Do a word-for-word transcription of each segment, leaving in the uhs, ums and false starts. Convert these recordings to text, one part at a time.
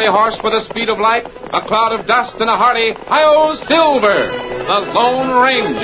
fiery horse with the speed of light, a cloud of dust, and a hearty Hi-Yo Silver, the Lone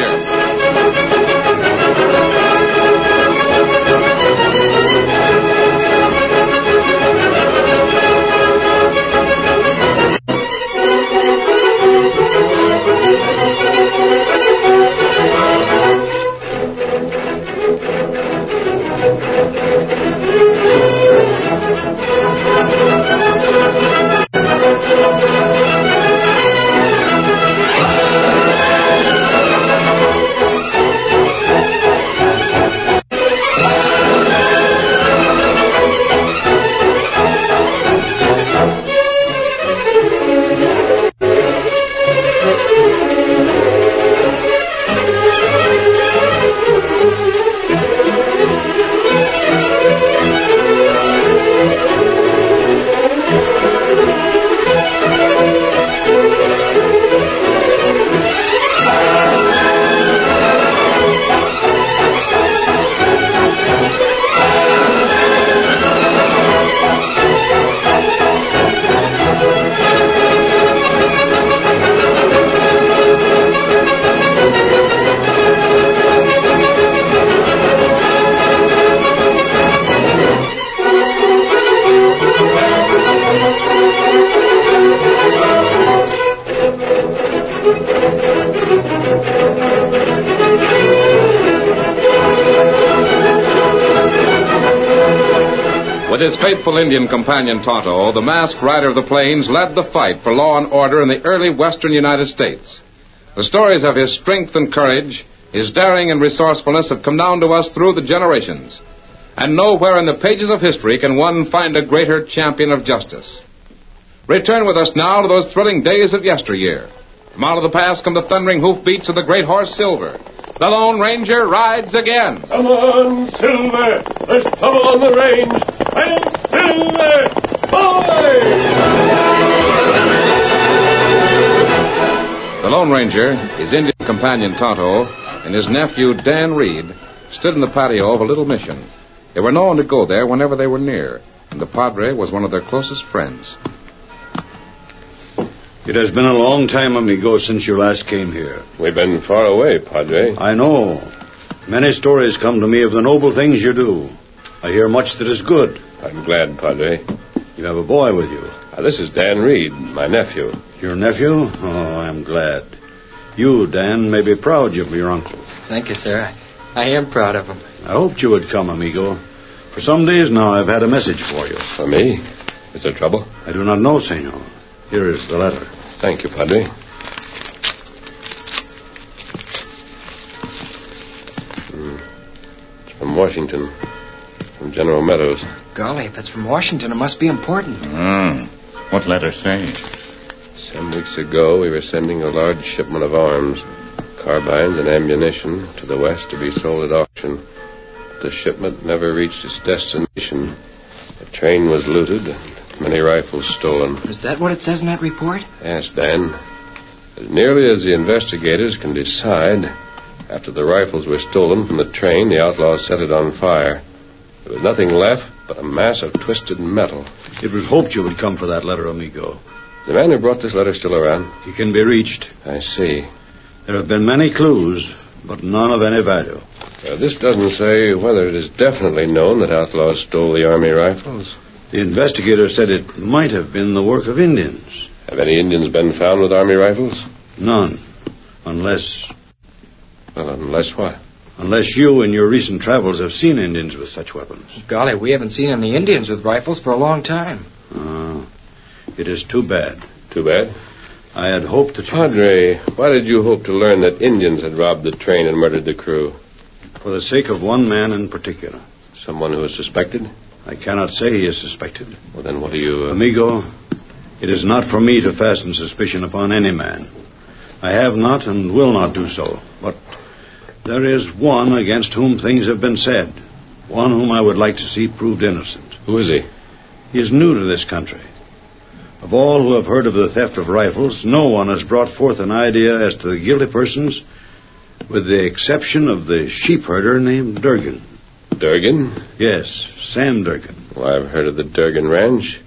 With his faithful Indian companion Tonto, the masked rider of the plains led the fight for law and order in the early western United States. The stories of his strength and courage, his daring and resourcefulness have come down to us through the generations. And nowhere in the pages of history can one find a greater champion of justice. Return with us now to those thrilling days of yesteryear. From out of the past come the thundering hoofbeats of the great horse Silver. The Lone Ranger rides again. Come on, Silver. There's trouble on the range. I'm Silver. Boy! The Lone Ranger, his Indian companion Tonto, and his nephew Dan Reed stood in the patio of a little mission. They were known to go there whenever they were near, and the Padre was one of their closest friends. It has been a long time, amigo, since you last came here. We've been far away, Padre. I know. Many stories come to me of the noble things you do. I hear much that is good. I'm glad, Padre. You have a boy with you. Uh, this is Dan Reed, my nephew. Your nephew? Oh, I'm glad. You, Dan, may be proud of your uncle. Thank you, sir. I, I am proud of him. I hoped you would come, amigo. For some days now, I've had a message for you. For me? Is there trouble? I do not know, senor. Here is the letter. Thank you, Padre. Hmm. It's from Washington. From General Meadows. Golly, if it's from Washington, it must be important. Hmm. What letter say? Some weeks ago, we were sending a large shipment of arms, carbines and ammunition, to the west to be sold at auction. But the shipment never reached its destination. The train was looted and many rifles stolen. Is that what it says in that report? Yes, Dan. As nearly as the investigators can decide, after the rifles were stolen from the train, the outlaws set it on fire. There was nothing left but a mass of twisted metal. It was hoped you would come for that letter, amigo. The man who brought this letter still around? He can be reached. I see. There have been many clues, but none of any value. Uh, this doesn't say whether it is definitely known that outlaws stole the army rifles. The investigator said it might have been the work of Indians. Have any Indians been found with army rifles? None. Unless... Well, unless what? Unless you in your recent travels have seen Indians with such weapons. Golly, we haven't seen any Indians with rifles for a long time. Ah, it is too bad. Too bad? I had hoped that you... Padre, why did you hope to learn that Indians had robbed the train and murdered the crew? For the sake of one man in particular. Someone who is suspected? I cannot say he is suspected. Well, then what do you... Uh... Amigo, it is not for me to fasten suspicion upon any man. I have not and will not do so. But there is one against whom things have been said. One whom I would like to see proved innocent. Who is he? He is new to this country. Of all who have heard of the theft of rifles, no one has brought forth an idea as to the guilty persons, with the exception of the sheep herder named Durgan. Durgan? Yes, Sam Durgan. Well, I've heard of the Durgan Ranch.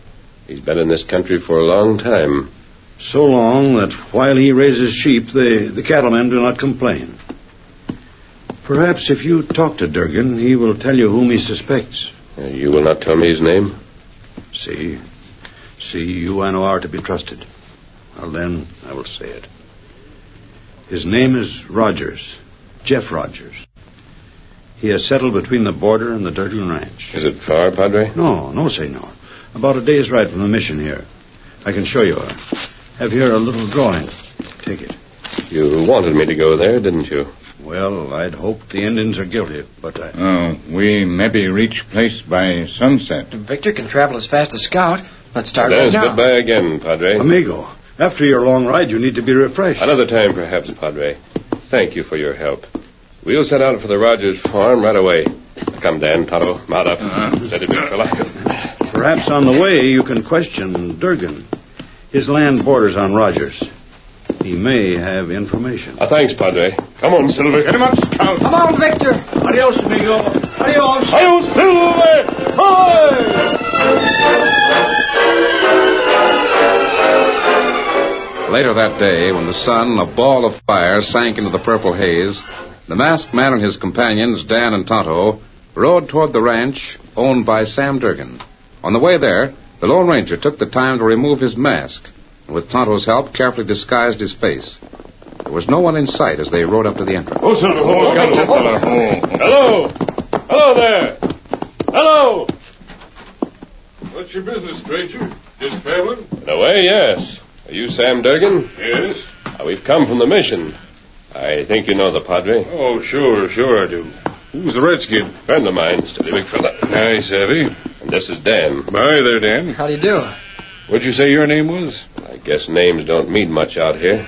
He's been in this country for a long time. So long that while he raises sheep, the, the cattlemen do not complain. Perhaps if you talk to Durgan, he will tell you whom he suspects. Uh, you will not tell me his name? See, see, you I know are to be trusted. Well, then, I will say it. His name is Rogers, Jeff Rogers. He has settled between the border and the Durgan Ranch. Is it far, Padre? No, no, senor. About a day's ride from the mission here. I can show you. I have here a little drawing. Take it. You wanted me to go there, didn't you? Well, I'd hoped the Indians are guilty, but I... Oh, we maybe reach place by sunset. Victor can travel as fast as Scout. Let's start There's right now. goodbye again, Padre. Amigo, after your long ride, you need to be refreshed. Another time, perhaps, Padre. Thank you for your help. We'll set out for the Rogers farm right away. Come, Dan, Tonto. Mount up. Uh-huh. Steady, big fella. Perhaps on the way you can question Durgan. His land borders on Rogers. He may have information. Uh, thanks, Padre. Come on, Silver. Get him up, Scout. Come on, Victor. Adios, amigo. Adios. Adios, Silver. Hi! Later that day, when the sun, a ball of fire, sank into the purple haze, the masked man and his companions, Dan and Tonto, rode toward the ranch owned by Sam Durgan. On the way there, the Lone Ranger took the time to remove his mask, and with Tonto's help, carefully disguised his face. There was no one in sight as they rode up to the entrance. Oh, Silver. Oh, Scout, fella. Hello. Hello there. Hello. What's your business, stranger? Just traveling? In a way, yes. Are you Sam Durgan? Yes. Uh, we've come from the mission. I think you know the Padre. Oh, sure, sure I do. Who's the redskin? Friend of mine, steady, big fella. Hi, Savvy. And this is Dan. Hi there, Dan. How do you do? What'd you say your name was? I guess names don't mean much out here.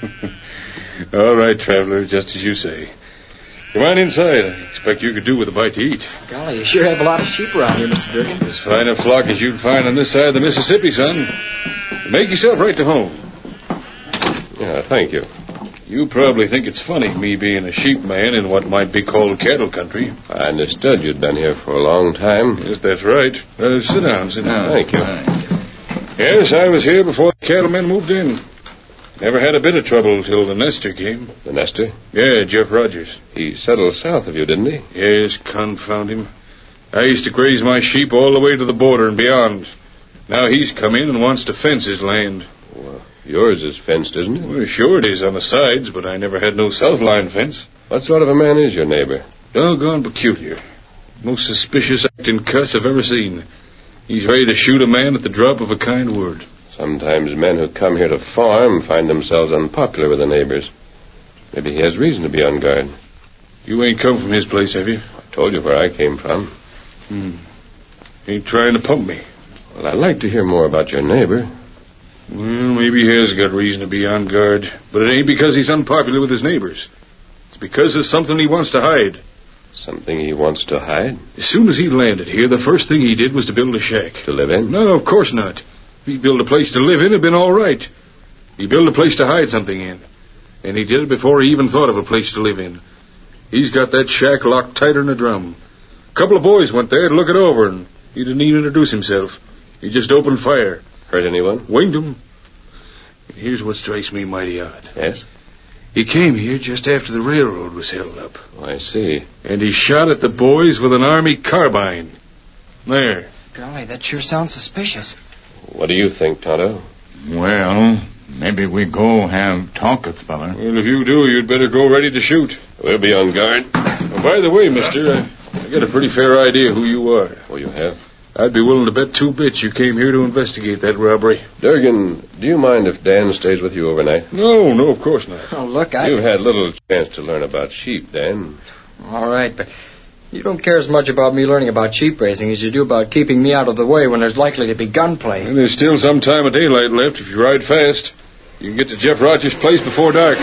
All right, traveler, just as you say. Come on inside. I expect you could do with a bite to eat. Golly, you sure have a lot of sheep around here, Mister Durgan. As fine a flock as you'd find on this side of the Mississippi, son. Make yourself right to home. Yeah, thank you. You probably think it's funny, me being a sheep man in what might be called cattle country. I understood you'd been here for a long time. Yes, that's right. Uh, sit down, sit down. Oh, thank you. Yes, I was here before the cattlemen moved in. Never had a bit of trouble till the Nestor came. The Nestor? Yeah, Jeff Rogers. He settled south of you, didn't he? Yes, confound him. I used to graze my sheep all the way to the border and beyond. Now he's come in and wants to fence his land. Well, yours is fenced, isn't it? Well, sure it is on the sides, but I never had no south line fence. What sort of a man is your neighbor? Doggone peculiar. Most suspicious acting cuss I've ever seen. He's ready to shoot a man at the drop of a kind word. Sometimes men who come here to farm find themselves unpopular with the neighbors. Maybe he has reason to be on guard. You ain't come from his place, have you? I told you where I came from. Hmm. Ain't trying to pump me. Well, I'd like to hear more about your neighbor. Well, maybe he has got reason to be on guard. But it ain't because he's unpopular with his neighbors. It's because there's something he wants to hide. Something he wants to hide? As soon as he landed here, the first thing he did was to build a shack. To live in? No, of course not. If he'd built a place to live in, it'd been all right. He built a place to hide something in. And he did it before he even thought of a place to live in. He's got that shack locked tighter than a drum. A couple of boys went there to look it over, and he didn't even introduce himself. He just opened fire. Hurt anyone? Winged him. And here's what strikes me mighty odd. Yes? He came here just after the railroad was held up. Oh, I see. And he shot at the boys with an army carbine. There. Golly, that sure sounds suspicious. What do you think, Tonto? Well, maybe we go have talk with the fella. Well, if you do, you'd better go ready to shoot. We'll be on guard. Oh, by the way, mister, I, I got a pretty fair idea who you are. Oh, you have? I'd be willing to bet two bits you came here to investigate that robbery. Durgan, do you mind if Dan stays with you overnight? No, no, of course not. Oh, look, I... You've had little chance to learn about sheep, Dan. All right, but you don't care as much about me learning about sheep raising as you do about keeping me out of the way when there's likely to be gunplay. And there's still some time of daylight left if you ride fast. You can get to Jeff Rogers' place before dark.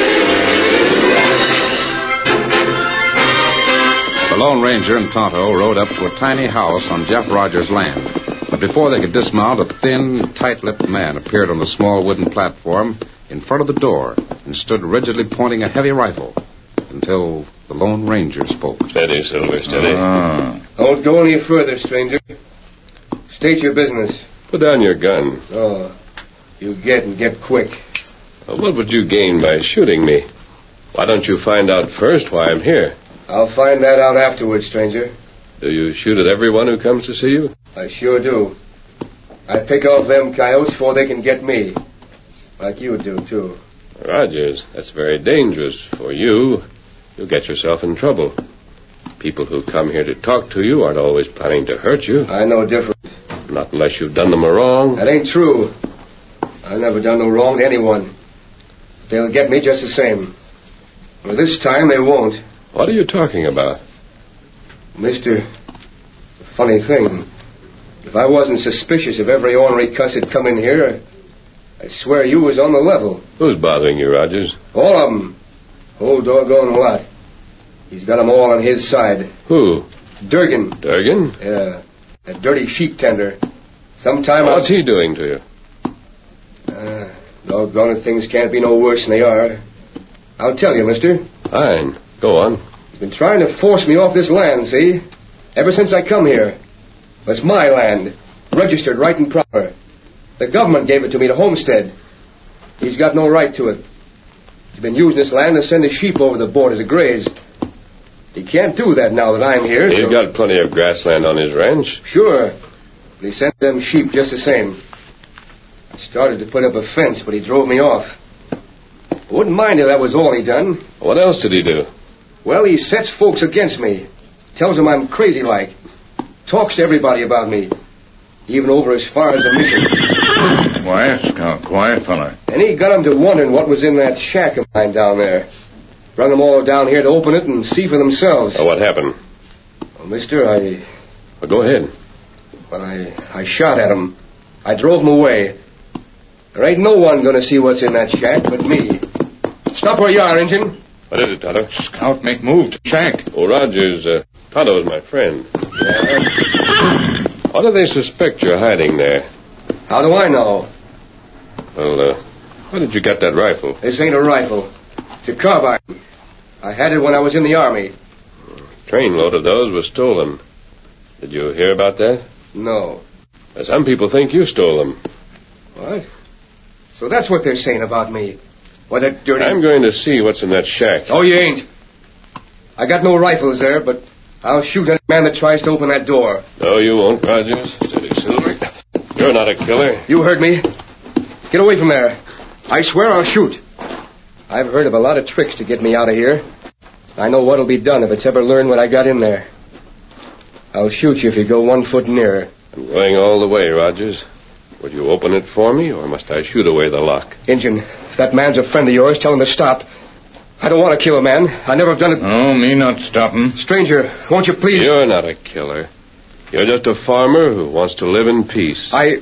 The Lone Ranger and Tonto rode up to a tiny house on Jeff Rogers' land. But before they could dismount, a thin, tight-lipped man appeared on the small wooden platform in front of the door and stood rigidly pointing a heavy rifle until the Lone Ranger spoke. Steady, Silver, steady. Ah. Don't go any further, stranger. State your business. Put down your gun. Oh, you get and get quick. Well, what would you gain by shooting me? Why don't you find out first why I'm here? I'll find that out afterwards, stranger. Do you shoot at everyone who comes to see you? I sure do. I pick off them coyotes before they can get me. Like you do, too. Rogers, that's very dangerous for you. You'll get yourself in trouble. People who come here to talk to you aren't always planning to hurt you. I know different. Not unless you've done them a wrong. That ain't true. I've never done no wrong to anyone. They'll get me just the same. Well, this time they won't. What are you talking about? Mister, funny thing. If I wasn't suspicious of every ornery cuss that come in here, I'd swear you was on the level. Who's bothering you, Rogers? All of them. Whole doggone lot. He's got them all on his side. Who? Durgan. Durgan? Yeah. That dirty sheep tender. Sometime What's I'll... he doing to you? Uh, doggone it, things can't be no worse than they are. I'll tell you, mister. Fine. Go on. He's been trying to force me off this land, see? Ever since I come here. It's my land. Registered right and proper. The government gave it to me to homestead. He's got no right to it. He's been using this land to send his sheep over the border to graze. He can't do that now that I'm here. He's so... got plenty of grassland on his ranch. Sure. But he sent them sheep just the same. I started to put up a fence, but he drove me off. I wouldn't mind if that was all he done. What else did he do? Well, he sets folks against me. Tells them I'm crazy like. Talks to everybody about me. Even over as far as the mission. Quiet, Scout. Quiet, fella. And he got them to wondering what was in that shack of mine down there. Brung them all down here to open it and see for themselves. Oh, what happened? Well, mister, I... Well, go ahead. Well, I, I shot at them. I drove them away. There ain't no one going to see what's in that shack but me. Stop where you are, Injun. What is it, Tonto? Scout, make move to shack. Oh, Rogers, uh, Tonto is my friend. Yeah? Why do they suspect you're hiding there? How do I know? Well, uh, where did you get that rifle? This ain't a rifle. It's a carbine. I had it when I was in the Army. A trainload of those was stolen. Did you hear about that? No. Uh, some people think you stole them. What? So that's what they're saying about me. What a dirty... I'm going to see what's in that shack. Oh, you ain't. I got no rifles there, but I'll shoot any man that tries to open that door. No, you won't, Rogers. Steady, Silver. You're not a killer. You heard me. Get away from there. I swear I'll shoot. I've heard of a lot of tricks to get me out of here. I know what'll be done if it's ever learned what I got in there. I'll shoot you if you go one foot nearer. I'm going all the way, Rogers. Will you open it for me, or must I shoot away the lock? Injun, if that man's a friend of yours, tell him to stop. I don't want to kill a man. I never have done it. Oh, me not stopping. Stranger, won't you please... You're not a killer. You're just a farmer who wants to live in peace. I...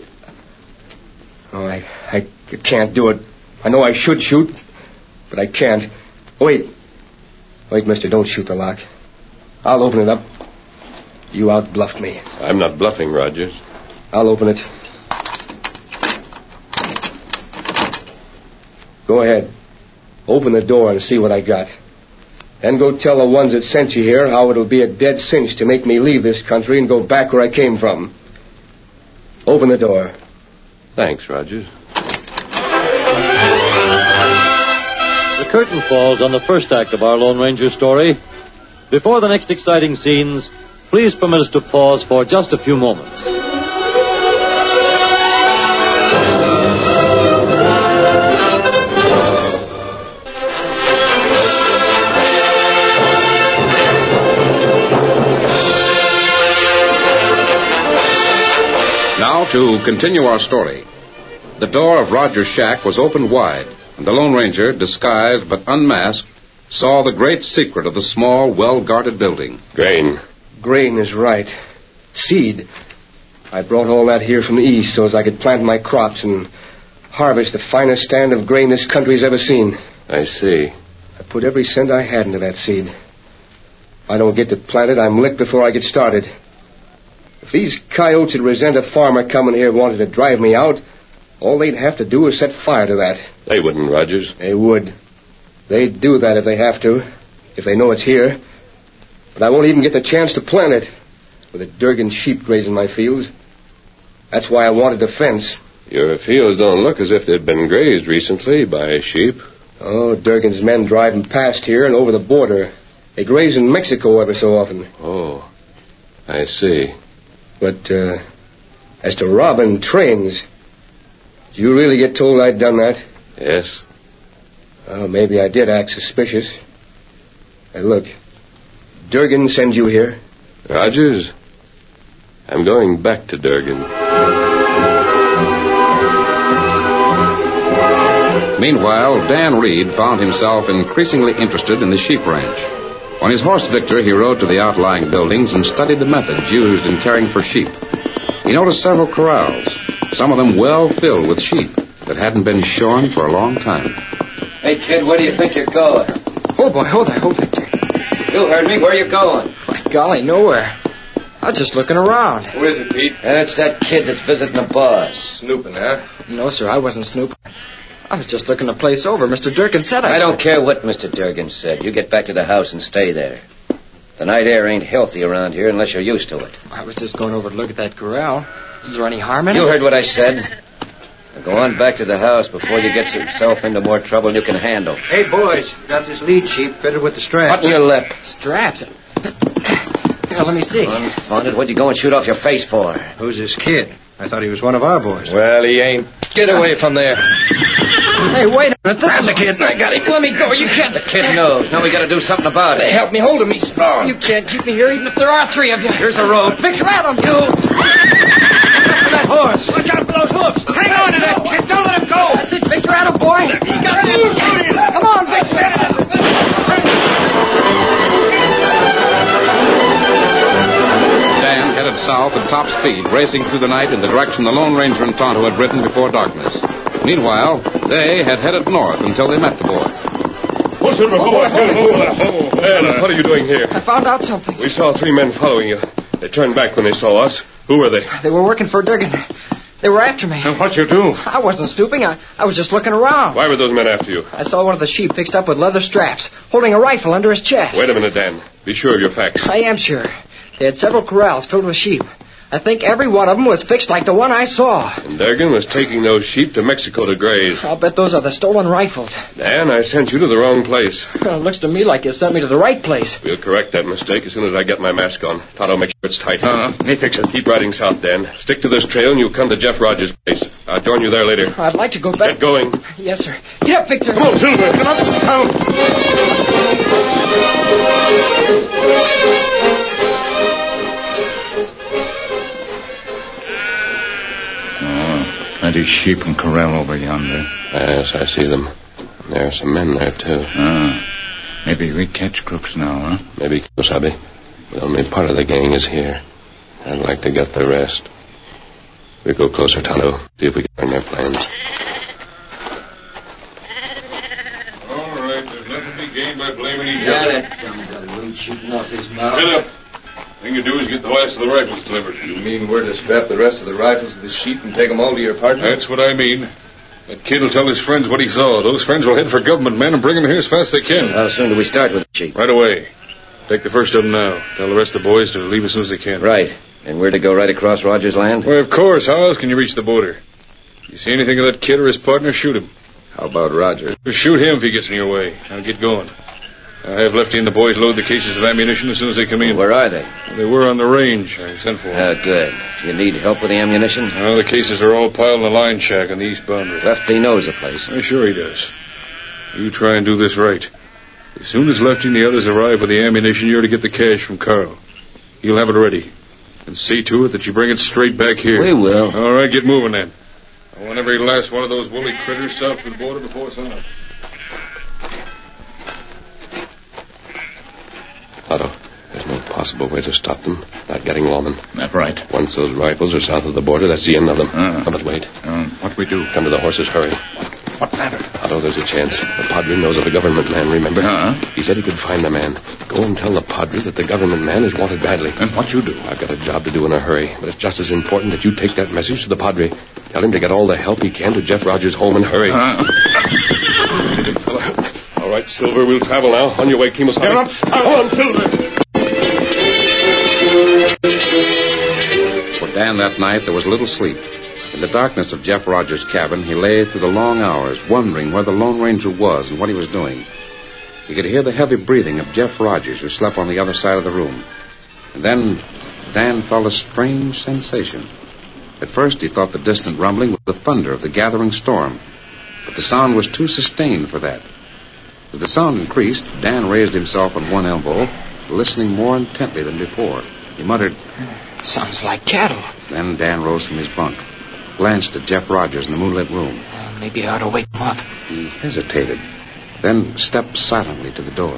Oh, I, I can't do it. I know I should shoot, but I can't. Wait. Wait, mister, don't shoot the lock. I'll open it up. You out-bluffed me. I'm not bluffing, Rogers. I'll open it. Go ahead. Open the door and see what I got. Then go tell the ones that sent you here how it'll be a dead cinch to make me leave this country and go back where I came from. Open the door. Thanks, Rogers. The curtain falls on the first act of our Lone Ranger story. Before the next exciting scenes, please permit us to pause for just a few moments. Now to continue our story. The door of Roger's shack was opened wide, and the Lone Ranger, disguised but unmasked, saw the great secret of the small, well-guarded building. Grain. Grain is right. Seed. I brought all that here from the east so as I could plant my crops and harvest the finest stand of grain this country's ever seen. I see. I put every cent I had into that seed. If I don't get to plant it, I'm licked before I get started. If these coyotes would resent a farmer coming here and wanted to drive me out, all they'd have to do is set fire to that. They wouldn't, Rogers. They would. They'd do that if they have to, if they know it's here. But I won't even get the chance to plant it, with the Durgan sheep grazing my fields. That's why I wanted the fence. Your fields don't look as if they'd been grazed recently by sheep. Oh, Durgan's men drive 'em past here and over the border. They graze in Mexico every so often. Oh, I see. But, uh, as to robbing trains, did you really get told I'd done that? Yes. Well, maybe I did act suspicious. Hey, look. Durgan sends you here? Rogers, I'm going back to Durgan. Meanwhile, Dan Reed found himself increasingly interested in the sheep ranch. On his horse Victor, he rode to the outlying buildings and studied the methods used in caring for sheep. He noticed several corrals, some of them well filled with sheep that hadn't been shorn for a long time. Hey, kid, where do you think you're going? Oh, boy, hold there, hold, Victor. You heard me. Where are you going? My golly, nowhere. I was just looking around. Who is it, Pete? That's that kid that's visiting the boss. Snooping, huh? No, sir, I wasn't snooping. I was just looking the place over. Mister Durkin said I... I don't care what Mister Durgan said. You get back to the house and stay there. The night air ain't healthy around here unless you're used to it. I was just going over to look at that corral. Is there any harm in it? You heard what I said. Now go on back to the house before you get yourself into more trouble than you can handle. Hey, boys, we got this lead sheep fitted with the straps. What's your lip? Straps? Here, let me see. Confounded, what'd you go and shoot off your face for? Who's this kid? I thought he was one of our boys. Well, he ain't. Get away from there. Hey, wait a minute. This Grab is... the kid. I got him. Let me go. You can't... The kid knows. Now we gotta do something about it. Hey, help me hold him. He's strong. You can't keep me here even if there are three of you. Here's the road. Victor, Adam, you... That horse. Watch out for those hoofs. Hang on to that kid. Don't let him go. That's it, Victor, Adam, boy. You got it. Come on, Victor. Dan headed south at top speed, racing through the night in the direction the Lone Ranger and Tonto had ridden before darkness. Meanwhile, they had headed north until they met the boy. Oh, Silver, hold on, hold on, hold on. Well, what are you doing here? I found out something. We saw three men following you. They turned back when they saw us. Who were they? They were working for Durgan. They were after me. And what you do? I wasn't stooping. I, I was just looking around. Why were those men after you? I saw one of the sheep fixed up with leather straps, holding a rifle under his chest. Wait a minute, Dan. Be sure of your facts. I am sure. They had several corrals filled with sheep. I think every one of them was fixed like the one I saw. And Durgan was taking those sheep to Mexico to graze. I'll bet those are the stolen rifles. Dan, I sent you to the wrong place. Well, it looks to me like you sent me to the right place. We'll correct that mistake as soon as I get my mask on. Tonto, make sure it's tight. Uh-huh. Me fix it. Keep riding south, Dan. Stick to this trail and you'll come to Jeff Rogers' place. I'll join you there later. I'd like to go back. Get going. Yes, sir. Get up, Victor. Come on, Silver. Come on. Come. Plenty sheep and corral over yonder. Yes, I see them. There are some men there, too. Ah, maybe we catch crooks now, huh? Maybe, Kosabe. But only part of the gang is here. I'd like to get the rest. We'll go closer, Tonto. See if we can learn their plans. All right, there's nothing to be gained by blaming each Got other. it. Dumb galoot shooting off his mouth. Get up. Thing you do is get the last of the rifles delivered. You mean we're to strap the rest of the rifles to the sheep and take them all to your partner? That's what I mean. That kid will tell his friends what he saw. Those friends will head for government men and bring them here as fast as they can. How soon do we start with the sheep? Right away. Take the first of them now. Tell the rest of the boys to leave as soon as they can. Right. And we're to go right across Rogers' land? Well, of course. How else can you reach the border? If you see anything of that kid or his partner, shoot him. How about Roger? Shoot him if he gets in your way. Now get going. I have Lefty and the boys load the cases of ammunition as soon as they come in. Where are they? They were on the range. I sent for them. Oh, good. You need help with the ammunition? Well, the cases are all piled in the line shack on the east boundary. Lefty knows the place. I'm sure he does. You try and do this right. As soon as Lefty and the others arrive with the ammunition, you're to get the cash from Carl. He'll have it ready. And see to it that you bring it straight back here. We will. All right, get moving then. I want every last one of those woolly critters south of the border before sunup. Otto, there's no possible way to stop them. Not getting lawmen. That's right. Once those rifles are south of the border, that's the end of them. Uh. Oh, but wait. Um, what we do? Come to the horses, hurry. What matter? Otto, there's a chance. The Padre knows of a government man, remember? Uh-huh. He said he could find the man. Go and tell the Padre that the government man is wanted badly. And what you do? I've got a job to do in a hurry, but it's just as important that you take that message to the Padre. Tell him to get all the help he can to Jeff Rogers' home and hurry. Uh. All right, Silver, we'll travel now. On your way, Kimosabe. Get up. Come on, Silver. For Dan, that night, there was little sleep. In the darkness of Jeff Rogers' cabin, he lay through the long hours, wondering where the Lone Ranger was and what he was doing. He could hear the heavy breathing of Jeff Rogers, who slept on the other side of the room. And then Dan felt a strange sensation. At first, he thought the distant rumbling was the thunder of the gathering storm. But the sound was too sustained for that. As the sound increased, Dan raised himself on one elbow, listening more intently than before. He muttered, "Sounds like cattle." Then Dan rose from his bunk, glanced at Jeff Rogers in the moonlit room. Uh, maybe I ought to wake him up. He hesitated, then stepped silently to the door.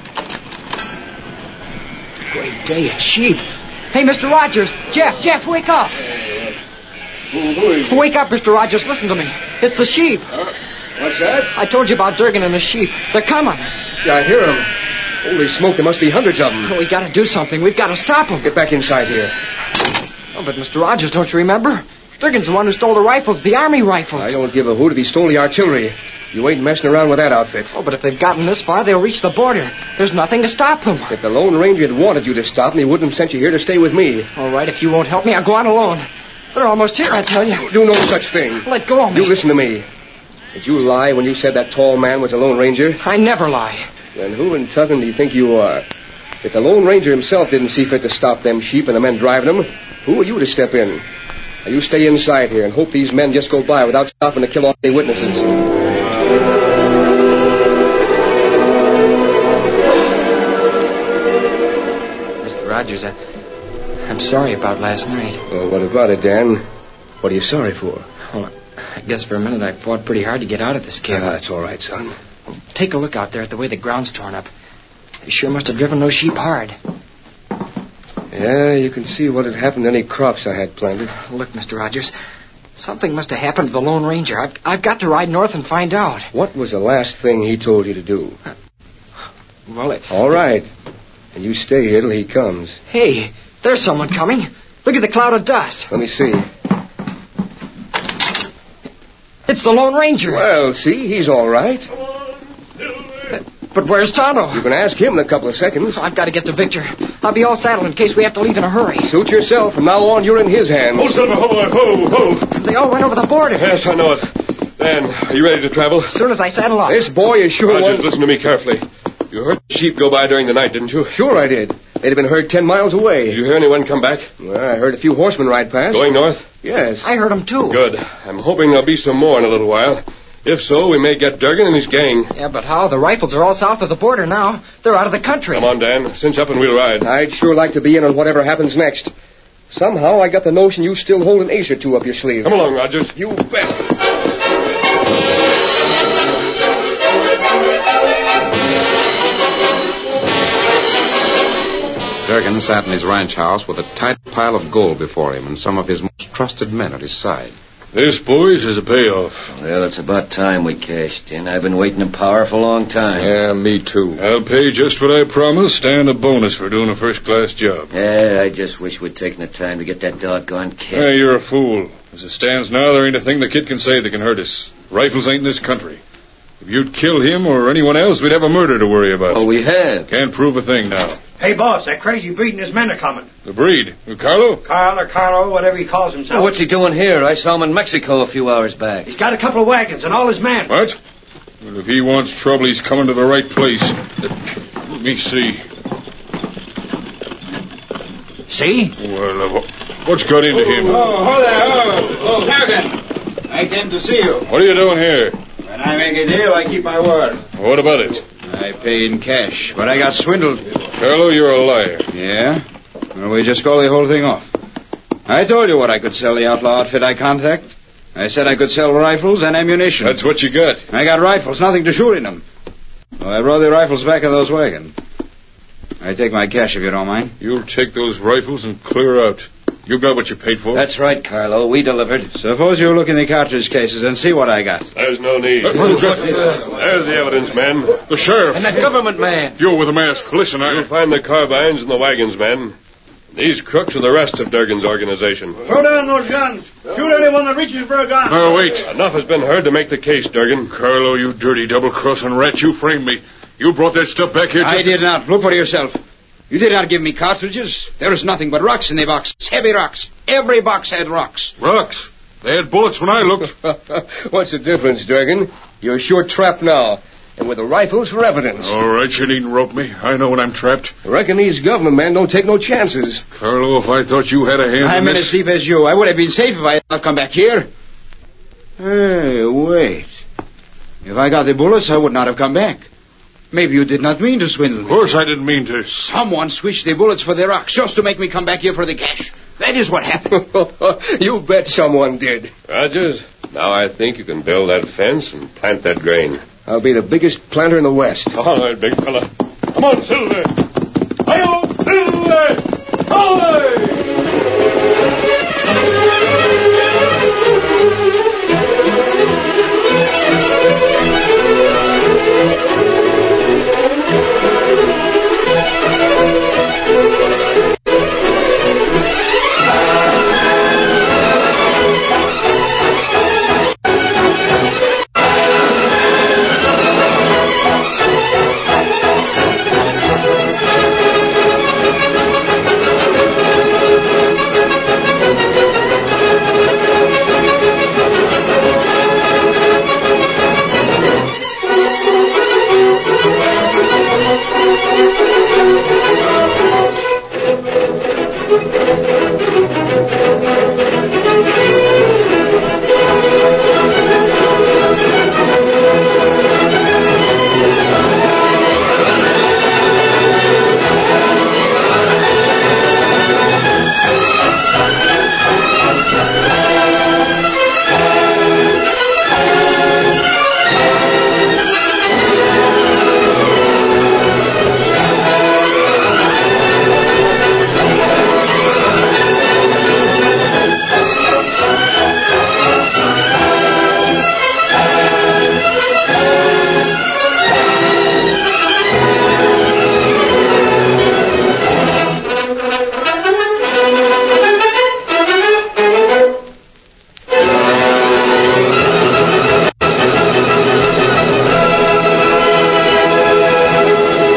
Great day, it's sheep. Hey, Mister Rogers. Jeff, Jeff, wake up. Who, who is it? Wake up, Mister Rogers. Listen to me. It's the sheep. Huh? What's that? I told you about Durgan and the sheep. They're coming. Yeah, I hear them. Holy smoke, there must be hundreds of them. Oh, we gotta do something. We've got to stop them. Get back inside here. Oh, but Mister Rogers, don't you remember? Durgan's the one who stole the rifles, the army rifles. I don't give a hoot if he stole the artillery. You ain't messing around with that outfit. Oh, but if they've gotten this far, they'll reach the border. There's nothing to stop them. If the Lone Ranger had wanted you to stop him, he wouldn't have sent you here to stay with me. All right, if you won't help me, I'll go on alone. They're almost here, I tell you. Do no such thing. Let go of me. You listen to me. Did you lie when you said that tall man was a Lone Ranger? I never lie. Then who in Tucson do you think you are? If the Lone Ranger himself didn't see fit to stop them sheep and the men driving them, who are you to step in? Now you stay inside here and hope these men just go by without stopping to kill all the witnesses. Mister Rogers, I, I'm sorry about last night. Oh, what about it, Dan? What are you sorry for? Well, I guess for a minute I fought pretty hard to get out of this cave. Ah, that's all right, son. Take a look out there at the way the ground's torn up. They sure must have driven those sheep hard. Yeah, you can see what had happened to any crops I had planted. Look, Mister Rogers, something must have happened to the Lone Ranger. I've, I've got to ride north and find out. What was the last thing he told you to do? Uh, well, it... All right. And you stay here till he comes. Hey, there's someone coming. Look at the cloud of dust. Let me see. It's the Lone Ranger. Well, see, he's all right. But where's Tonto? You can ask him in a couple of seconds. I've got to get to Victor. I'll be all saddled in case we have to leave in a hurry. Suit yourself. From now on, you're in his hands. Oh, Silver, ho, ho, ho. They all went over the border. Yes, I know it. Dan, are you ready to travel? As soon as I saddle up. This boy is sure Rogers, one... listen to me carefully. You heard the sheep go by during the night, didn't you? Sure I did. They'd have been heard ten miles away. Did you hear anyone come back? Well, I heard a few horsemen ride past. Going north? Yes. I heard them, too. Good. I'm hoping there'll be some more in a little while. If so, we may get Durgan and his gang. Yeah, but how? The rifles are all south of the border now. They're out of the country. Come on, Dan. Cinch up and we'll ride. I'd sure like to be in on whatever happens next. Somehow I got the notion you still hold an ace or two up your sleeve. Come along, Rogers. You bet. Durgan sat in his ranch house with a tight pile of gold before him and some of his most trusted men at his side. This, boys, is a payoff. Well, it's about time we cashed in. I've been waiting in power for a long time. Yeah, me too. I'll pay just what I promised and a bonus for doing a first-class job. Yeah, I just wish we'd taken the time to get that doggone kid. Hey, you're a fool. As it stands now, there ain't a thing the kid can say that can hurt us. Rifles ain't in this country. If you'd kill him or anyone else, we'd have a murder to worry about. Oh, we have. Can't prove a thing now. Hey, boss, that crazy breed and his men are coming. The breed? Carlo? Carl or Carlo, whatever he calls himself. Oh, what's he doing here? I saw him in Mexico a few hours back. He's got a couple of wagons and all his men. What? Well, if he wants trouble, he's coming to the right place. Let me see. See? Well, uh, what's got into him? Oh, hold there. Oh, oh, Durgan. I came to see you. What are you doing here? When I make a deal, I keep my word. What about it? I pay in cash, but I got swindled. Carlo, you're a liar. Yeah? Well, we just call the whole thing off. I told you what I could sell the outlaw outfit I contact. I said I could sell rifles and ammunition. That's what you got. I got rifles, nothing to shoot in them. Well, I brought the rifles back in those wagons. I take my cash if you don't mind. You'll take those rifles and clear out. You got what you paid for? That's right, Carlo. We delivered. Suppose you look in the cartridge cases and see what I got. There's no need. There's the evidence, man. The sheriff. And that government man. You're with a mask. Listen, I... You'll find the carbines and the wagons, men. These crooks are the rest of Durgan's organization. Throw down those guns. Shoot anyone that reaches for a gun. Oh, wait. Enough has been heard to make the case, Durgan. Carlo, you dirty double-crossing rat. You framed me. You brought that stuff back here just... I did not. Look for yourself. You did not give me cartridges. There was nothing but rocks in the box. Heavy rocks. Every box had rocks. Rocks? They had bullets when I looked. What's the difference, Durgan? You're sure trapped now. And with the rifles for evidence. All right, you needn't rope me. I know when I'm trapped. I reckon these government men don't take no chances. Carlo, if I thought you had a hand I'm in in this... as deep as you. I would have been safe if I had not come back here. Hey, wait. If I got the bullets, I would not have come back. Maybe you did not mean to swindle me. Of course I didn't mean to. Someone switched the bullets for the rocks just to make me come back here for the cash. That is what happened. You bet someone did. Rogers, now I think you can build that fence and plant that grain. I'll be the biggest planter in the West. All right, big fella. Come on, Silver. Hi-yo, Silver! Away!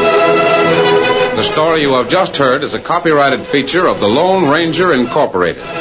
You have just heard is a copyrighted feature of the Lone Ranger Incorporated.